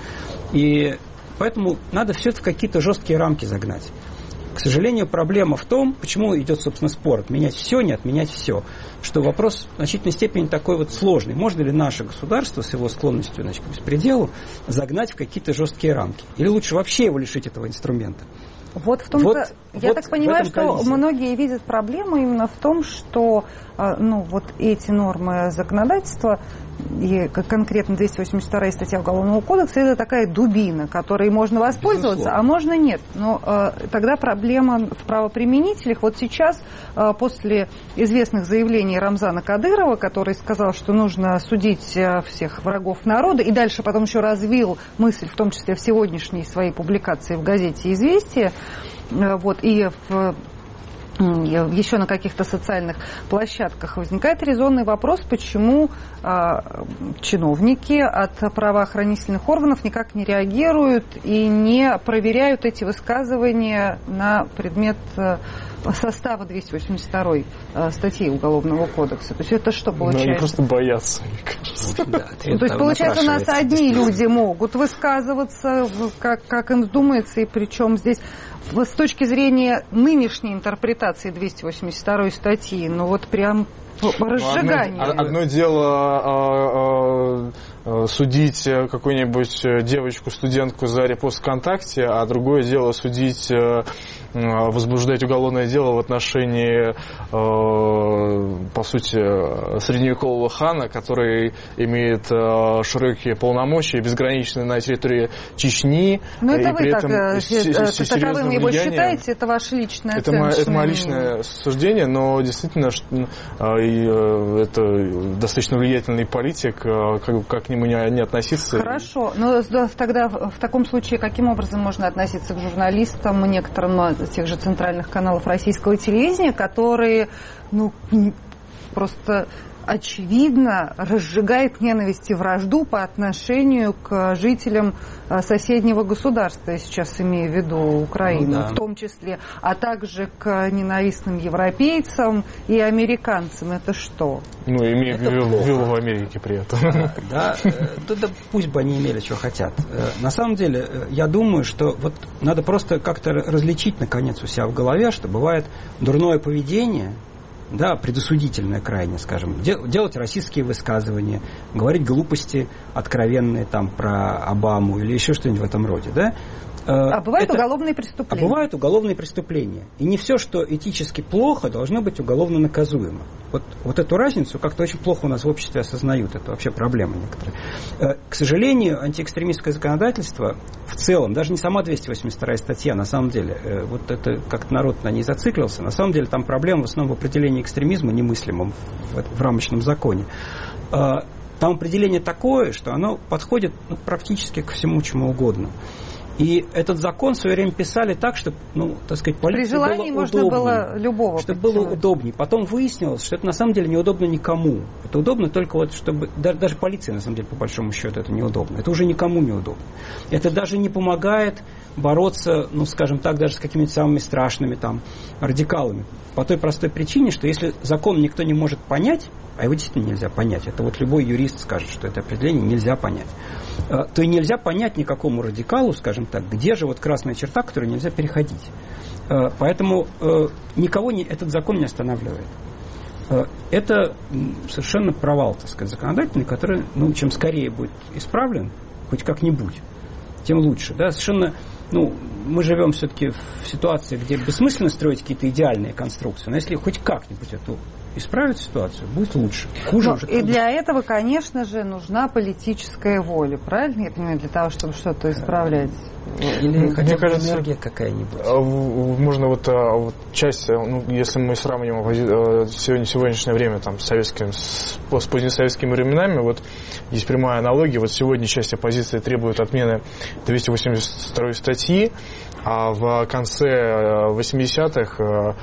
И поэтому надо все это в какие-то жесткие рамки загнать. К сожалению, проблема в том, почему идет, собственно, спор, отменять все, не отменять все, что вопрос в значительной степени такой вот сложный. Можно ли наше государство с его склонностью, значит, к беспределу загнать в какие-то жесткие рамки? Или лучше вообще его лишить этого инструмента? Вот в том-то, вот, я вот так понимаю, что коллизия. Многие видят проблему именно в том, что ну, вот эти нормы законодательства, и конкретно двести восемьдесят вторая статья Уголовного кодекса, это такая дубина, которой можно воспользоваться, Безусловно. А можно нет. Но э, тогда проблема в правоприменителях. Вот сейчас, э, после известных заявлений Рамзана Кадырова, который сказал, что нужно судить э, всех врагов народа, и дальше потом еще развил мысль, в том числе в сегодняшней своей публикации в газете «Известия», э, вот, и в еще на каких-то социальных площадках возникает резонный вопрос, почему э, чиновники от правоохранительных органов никак не реагируют и не проверяют эти высказывания на предмет э, состава двести восемьдесят второй э, статьи Уголовного кодекса. То есть это что получается? Ну, они просто боятся, мне кажется. Да, то есть, получается, у нас одни люди могут высказываться, как, как им вздумается, и причем здесь с точки зрения нынешней интерпретации двести восемьдесят второй статьи, ну вот прям разжигание. Одно, одно дело а, а, а, судить какую-нибудь девочку, студентку за репост ВКонтакте, а другое дело судить, а, возбуждать уголовное дело в отношении, а, по сути, средневекового хана, который имеет а, широкие полномочия, безграничные на территории Чечни. Ну это и вы при так, этом таковым его считаете, это ваше личное это оценочное Это мое личное суждение, но действительно и это достаточно влиятельный политик, как, как к нему не, не относиться. Хорошо, но тогда в таком случае каким образом можно относиться к журналистам, некоторым тех же центральных каналов российского телевидения, которые ну, просто очевидно разжигает ненависть и вражду по отношению к жителям соседнего государства, я сейчас имею в виду Украину, ну, да. в том числе, а также к ненавистным европейцам и американцам. Это что? Ну, имею в виду в Америке при этом. Да, да, да, пусть бы они имели, что хотят. На самом деле, я думаю, что вот надо просто как-то различить, наконец, у себя в голове, что бывает дурное поведение, да, предосудительное крайне, скажем, делать расистские высказывания, говорить глупости откровенные там про Обаму или еще что-нибудь в этом роде, да. А бывают Это, уголовные преступления. А бывают уголовные преступления. И не все, что этически плохо, должно быть уголовно наказуемо. Вот, вот эту разницу как-то очень плохо у нас в обществе осознают. Это вообще проблема некоторая. К сожалению, антиэкстремистское законодательство в целом, даже не сама двести восемьдесят вторая статья, на самом деле, вот это как-то народ на ней зациклился, на самом деле там проблема в основном в определении экстремизма немыслимом в, в рамочном законе. Там определение такое, что оно подходит ну, практически ко всему, чему угодно. И этот закон в свое время писали так, чтобы, ну, так сказать, полиции При желании было можно удобнее, было любого чтобы было удобнее. Потом выяснилось, что это на самом деле неудобно никому. Это удобно только вот, чтобы... Даже, даже полиции, на самом деле, по большому счету, это неудобно. Это уже никому неудобно. Это даже не помогает бороться, ну, скажем так, даже с какими-то самыми страшными там радикалами. По той простой причине, что если закон никто не может понять, а его действительно нельзя понять, это вот любой юрист скажет, что это определение нельзя понять, то и нельзя понять никакому радикалу, скажем так, где же вот красная черта, которую нельзя переходить. Поэтому никого не, этот закон не останавливает. Это совершенно провал, так сказать, законодательный, который, ну, чем скорее будет исправлен, хоть как-нибудь, тем лучше. Да? Совершенно, ну, мы живем все-таки в ситуации, где бессмысленно строить какие-то идеальные конструкции, но если хоть как-нибудь эту исправить ситуацию, будет лучше. Хуже уже. И для этого, конечно же, нужна политическая воля, правильно я понимаю, для того, чтобы что-то исправлять? Или хотя бы кажется, энергия какая-нибудь. Можно вот, вот часть, ну, если мы сравним сегодня, сегодняшнее время там, с советским, с, с позднесоветскими временами, вот есть прямая аналогия. Вот сегодня часть оппозиции требует отмены двести восемьдесят второй статьи, а в конце восьмидесятых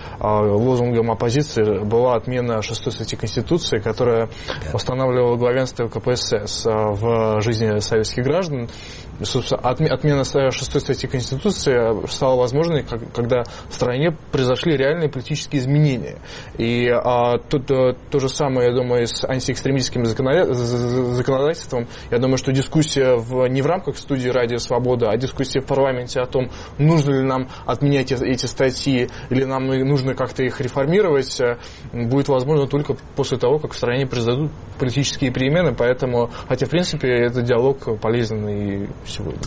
лозунгом оппозиции была отмена шестой статьи Конституции, которая устанавливала главенство ка пэ эс эс в жизни советских граждан. Собственно, отмена шестой статьи Конституции стала возможной, когда в стране произошли реальные политические изменения. И а, тут а, то же самое, я думаю, с антиэкстремистским законодательством. Я думаю, что дискуссия в, не в рамках студии «Радио Свобода», а дискуссия в парламенте о том, нужно ли нам отменять эти статьи или нам нужно как-то их реформировать, будет возможно только после того, как в стране произойдут политические перемены. Поэтому, хотя, в принципе, этот диалог полезен и сегодня.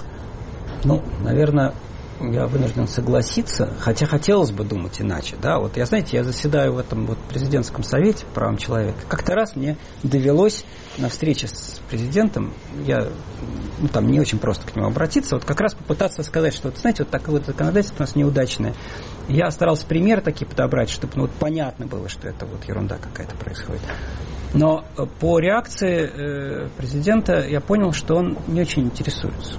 Ну, наверное, я вынужден согласиться, хотя хотелось бы думать иначе. Да? Вот я, знаете, я заседаю в этом вот президентском совете по правам человека. Как-то раз мне довелось на встрече с президентом, я, ну, там не очень просто к нему обратиться, вот как раз попытаться сказать, что, вот, знаете, вот такое вот законодательство у нас неудачное. Я старался примеры такие подобрать, чтобы, ну, вот понятно было, что это вот ерунда какая-то происходит. Но по реакции э, президента я понял, что он не очень интересуется.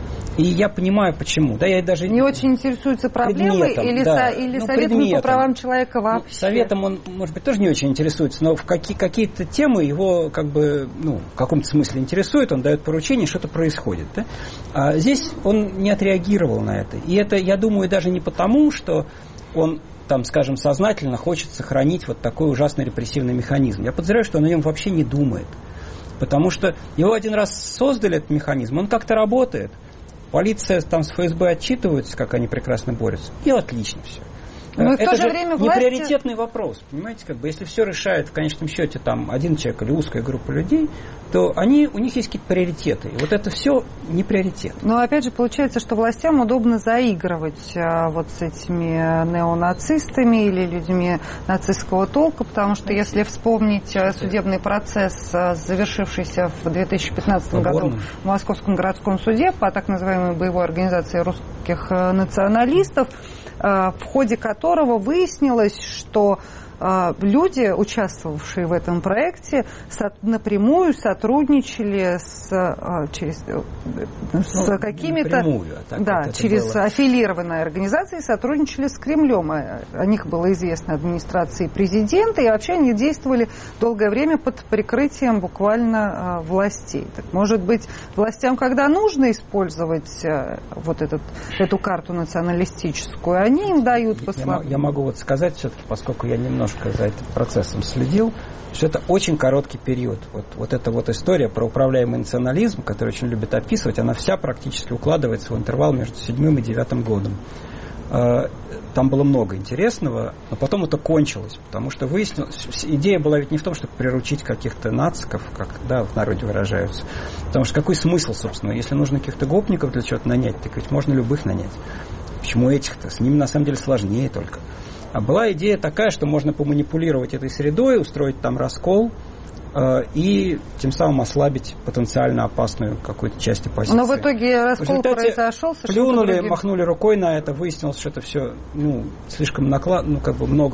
И я понимаю, почему. Да, я даже не очень интересуется проблемой или, да, со, или ну, советом предметом. По правам человека вообще. Ну, советом он, может быть, тоже не очень интересуется, но в какие, какие-то темы его как бы, ну, в каком-то смысле интересует, он дает поручение, что-то происходит. Да? А здесь он не отреагировал на это. И это, я думаю, даже не потому, что он, там, скажем, сознательно хочет сохранить вот такой ужасный репрессивный механизм. Я подозреваю, что он о нем вообще не думает. Потому что его один раз создали, этот механизм, он как-то работает. Полиция там с эф эс бэ отчитываются, как они прекрасно борются. И отлично все. Но это в то же же время не власти... приоритетный вопрос. Понимаете, как бы, если все решает в конечном счете там, один человек или узкая группа людей, то они, у них есть какие-то приоритеты. И вот это все не приоритет. Но опять же получается, что властям удобно заигрывать а, вот с этими неонацистами или людьми нацистского толка, потому что если вспомнить а, судебный процесс, а, завершившийся в две тысячи пятнадцатом году в Московском городском суде по так называемой боевой организации русских а, националистов, а, в ходе которого выяснилось, что люди, участвовавшие в этом проекте, напрямую сотрудничали с, через, с ну, какими-то... А да, через было... аффилированные организации сотрудничали с Кремлем. О них было известно администрации президента, и вообще они действовали долгое время под прикрытием буквально властей. Так, может быть, властям, когда нужно использовать вот этот, эту карту националистическую, они им дают послабление? Я, я могу вот сказать все-таки, поскольку я немножко за этим процессом следил, что это очень короткий период. Вот, вот эта вот история про управляемый национализм, который очень любят описывать, она вся практически укладывается в интервал между седьмым и девятым годом. Там было много интересного, но потом это кончилось, потому что выяснилось, идея была ведь не в том, чтобы приручить каких-то нациков, как, да, в народе выражаются. Потому что какой смысл, собственно, если нужно каких-то гопников для чего-то нанять, так ведь можно любых нанять. Почему этих-то? С ними на самом деле сложнее только. А была идея такая, что можно поманипулировать этой средой, устроить там раскол э, и тем самым ослабить потенциально опасную какую-то часть оппозиции. Но в итоге раскол в произошел. Плюнули, другим. Махнули рукой на это, выяснилось, что это все, ну, слишком наклад, ну, как бы много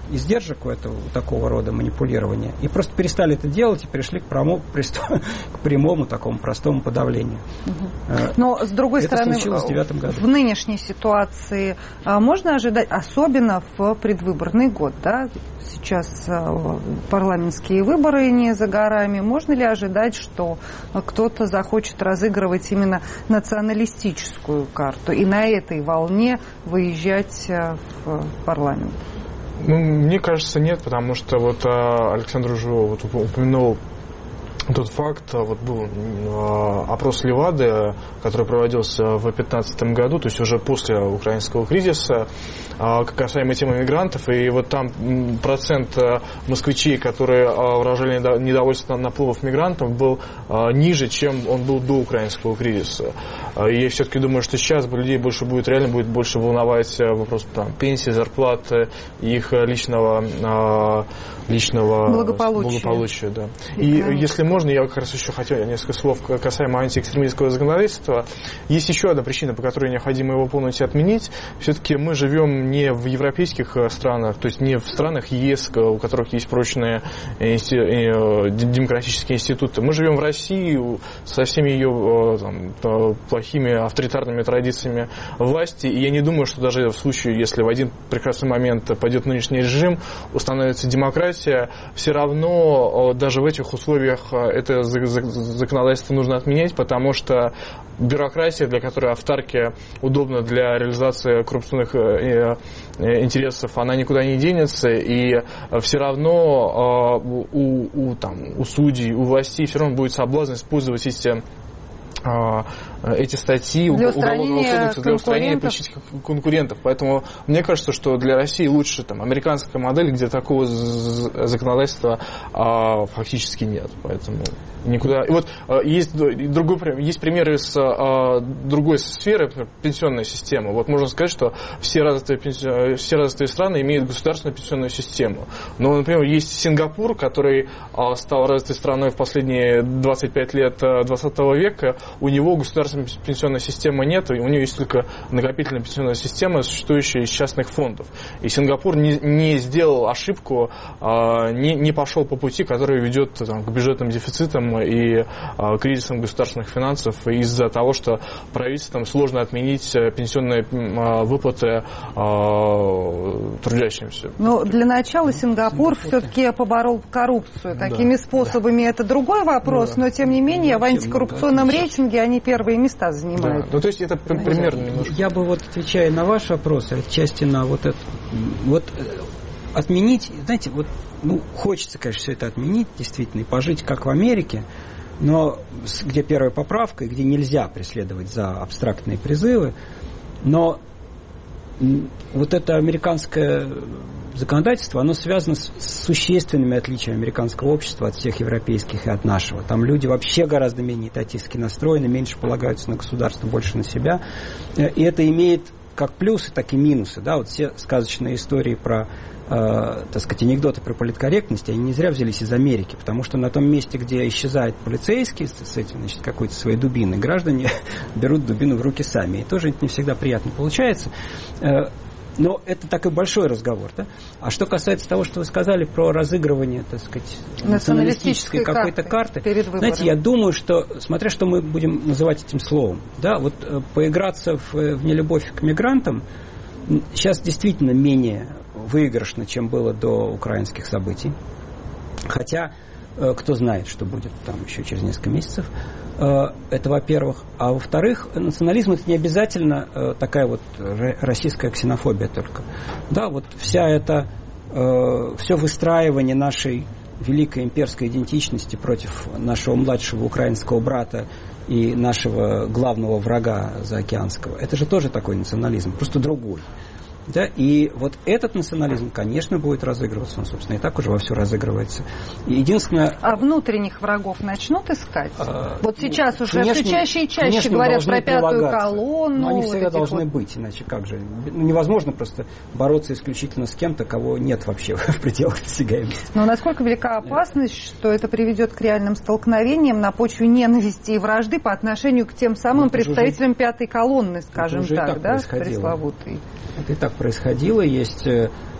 издержек у этого у такого рода манипулирования и просто перестали это делать и перешли к, промо, к прямому такому простому подавлению. Угу. Но, с другой это стороны, случилось в девятом году. В нынешней ситуации можно ожидать, особенно в предвыборный год, да, сейчас парламентские выборы не за горами, можно ли ожидать, что кто-то захочет разыгрывать именно националистическую карту и на этой волне выезжать в парламент? Ну, мне кажется, нет, потому что вот Александр уже вот упомянул тот факт, вот был опрос Левады, который проводился в две тысячи пятнадцатом году, то есть уже после украинского кризиса, касаемо темы мигрантов, и вот там процент москвичей, которые выражали недовольство наплывов мигрантов, был ниже, чем он был до украинского кризиса. И я все-таки думаю, что сейчас людей больше будет, реально будет больше волновать вопрос там, пенсии, зарплаты, их личного, личного благополучия. благополучия да. И, и если можно, я как раз еще хотел несколько слов касаемо антиэкстремистского законодательства. Есть еще одна причина, по которой необходимо его полностью отменить. Все-таки мы живем не в европейских странах, то есть не в странах ЕС, у которых есть прочные демократические институты. Мы живем в России со всеми ее там, плохими авторитарными традициями власти. И я не думаю, что даже в случае, если в один прекрасный момент пойдет нынешний режим, установится демократия, все равно даже в этих условиях это законодательство нужно отменять, потому что бюрократия, для которой автарки удобна для реализации коррупционных интересов, она никуда не денется, и все равно у, у, там, у судей, у властей все равно будет соблазн использовать эти эти статьи Уголовного кодекса для устранения политических конкурентов. Поэтому мне кажется, что для России лучше там, американская модель, где такого законодательства а, фактически нет. Поэтому никуда. И вот а, есть, другой, есть примеры из а, другой сферы, пенсионная система. Вот можно сказать, что все развитые, все развитые страны имеют государственную пенсионную систему. Но, например, есть Сингапур, который а, стал развитой страной в последние двадцать пять лет двадцатого века. У него государственной пенсионной системы нет, и у него есть только накопительная пенсионная система, существующая из частных фондов. И Сингапур не, не сделал ошибку, а, не, не пошел по пути, который ведет там, к бюджетным дефицитам и а, кризисам государственных финансов из-за того, что правительствам сложно отменить пенсионные а, выплаты а, трудящимся. Но для начала Сингапур, Сингапур все-таки поборол коррупцию. Такими да, способами да. это другой вопрос, да. но тем не менее в антикоррупционном да. рейтинге они первые места занимают. Да. Ну, то есть это примерно немножко. Я бы вот, отвечая на ваш вопрос, отчасти на вот это, вот отменить, знаете, вот, ну, хочется, конечно, все это отменить, действительно, и пожить как в Америке, но где первая поправка, и где нельзя преследовать за абстрактные призывы, но вот это американское законодательство, оно связано с существенными отличиями американского общества от всех европейских и от нашего. Там люди вообще гораздо менее этатистски настроены, меньше полагаются на государство, больше на себя. И это имеет как плюсы, так и минусы. Да? Вот все сказочные истории про, э, так сказать, анекдоты про политкорректность, они не зря взялись из Америки, потому что на том месте, где исчезает полицейский с, с этим, значит, какой-то своей дубиной, граждане берут дубину в руки сами. И тоже это не всегда приятно получается. Но это такой большой разговор, да? А что касается того, что вы сказали про разыгрывание, так сказать, националистической какой-то карты, карты знаете, я думаю, что, смотря что мы будем называть этим словом, да, вот поиграться в, в нелюбовь к мигрантам сейчас действительно менее выигрышно, чем было до украинских событий. Хотя, кто знает, что будет там еще через несколько месяцев. Это, во-первых. А во-вторых, национализм — это не обязательно такая вот российская ксенофобия только. Да, вот вся эта, все выстраивание нашей великой имперской идентичности против нашего младшего украинского брата и нашего главного врага заокеанского, это же тоже такой национализм, просто другой. Да, и вот этот национализм, конечно, будет разыгрываться. Он, собственно, и так уже вовсю разыгрывается. Единственное... А внутренних врагов начнут искать? А, вот сейчас уже внешне, все чаще и чаще говорят про пятую колонну. Но они всегда вот должны вот... быть, иначе как же? Ну, невозможно просто бороться исключительно с кем-то, кого нет вообще в пределах досягаемости. Но насколько велика опасность, что это приведет к реальным столкновениям на почве ненависти и вражды по отношению к тем самым ну, представителям уже... пятой колонны, скажем так, так, да, пресловутой? Это и так происходило. Есть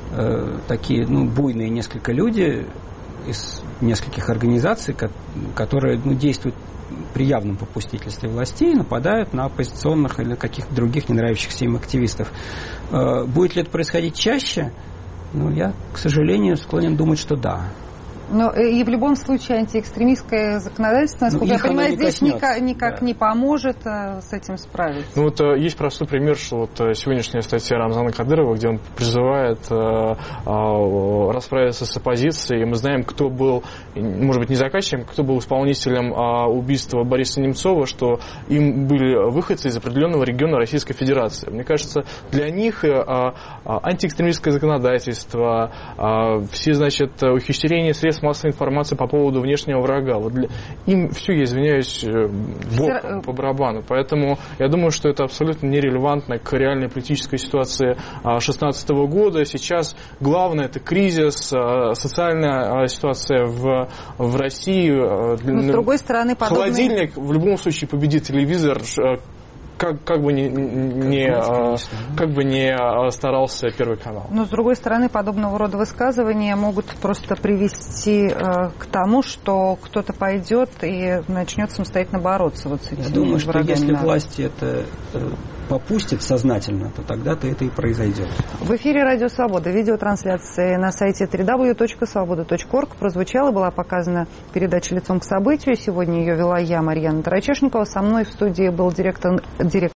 э, такие, ну, буйные несколько люди из нескольких организаций, которые, ну, действуют при явном попустительстве властей, нападают на оппозиционных или каких-то других не нравящихся им активистов. Э, будет ли это происходить чаще? Ну, я, к сожалению, склонен думать, что да. Но и в любом случае антиэкстремистское законодательство, насколько ну, я понимаю, здесь никак, никак да. не поможет а, с этим справиться. Ну вот есть простой пример, что вот сегодняшняя статья Рамзана Кадырова, где он призывает а, а, расправиться с оппозицией. И мы знаем, кто был, может быть, не заказчиком, кто был исполнителем а, убийства Бориса Немцова, что им были выходцы из определенного региона Российской Федерации. Мне кажется, для них а, а, антиэкстремистское законодательство, а, все, значит, ухищрения средств массовой информации по поводу внешнего врага. Вот для... Им все, я извиняюсь, боком, по барабану. Поэтому я думаю, что это абсолютно нерелевантно к реальной политической ситуации две тысячи шестнадцатого года. Сейчас главное — это кризис, социальная ситуация в, в России. Но, с другой стороны, подобные... Холодильник в любом случае победит телевизор. Как, как бы не, не, конечно, как бы не старался Первый канал. Но, с другой стороны, подобного рода высказывания могут просто привести э, к тому, что кто-то пойдет и начнет самостоятельно бороться вот с этими Я думаю, что врагами. Если власти это э, попустят сознательно, то тогда-то это и произойдет. В эфире Радио Свобода. Видеотрансляция на сайте дабл ю дабл ю дабл ю точка свобода точка орг прозвучала, была показана передача «Лицом к событию». Сегодня ее вела я, Марьяна Тарачешникова. Со мной в студии был директор директор